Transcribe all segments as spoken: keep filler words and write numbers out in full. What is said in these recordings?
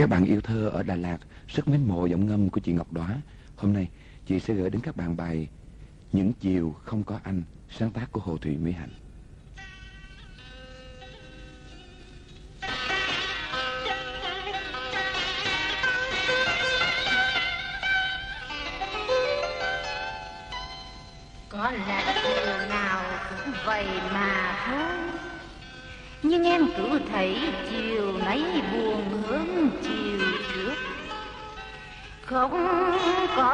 Các bạn yêu thơ ở Đà Lạt rất mến mộ giọng ngâm của chị Ngọc Đóa. Hôm nay chị sẽ gửi đến các bạn bài Những Chiều Không Có Anh, sáng tác của Hồ Thụy Mỹ Hạnh. Có lẽ chiều nào cũng vậy mà thôi, nhưng em cứ thấy chiều nay buồn hơn chiều trước. Không có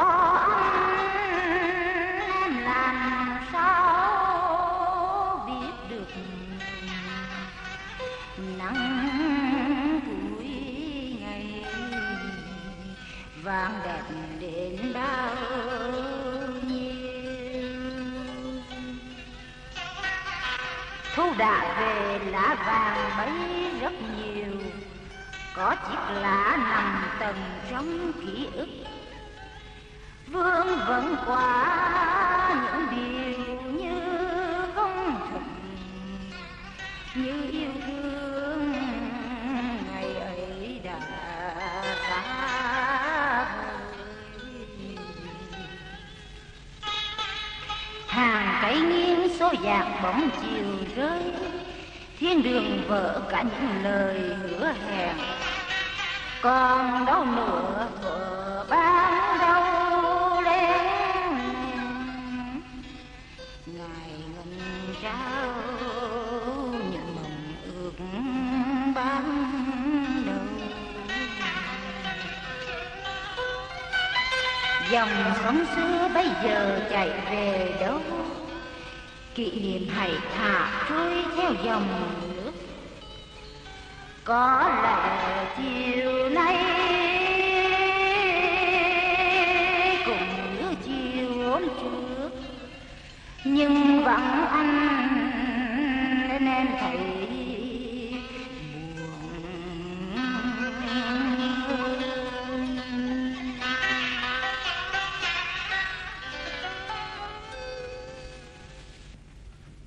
anh em làm sao biết được nắng cuối ngày vàng đẹp đến bao nhiêu. Thu đã về lá vàng bấy rất nhiều, có chiếc lá nằm tầng trong ký ức, vương vấn qua những điều như không thực, như yêu thương ngày ấy đã xa vời. Hàng cây nghiêng số dạt bóng chiều rơi, thiên đường vỡ cả những lời hứa hẹn. Còn đâu nữa vợ ban đâu lên ngài ngân trao những mộng ước ban đầu. Dòng sông xưa bây giờ chạy về đâu, kỷ niệm hãy thả trôi theo dòng nước. Có lẽ chiều nay cũng như chiều hôm trước, nhưng vắng anh nên em thấy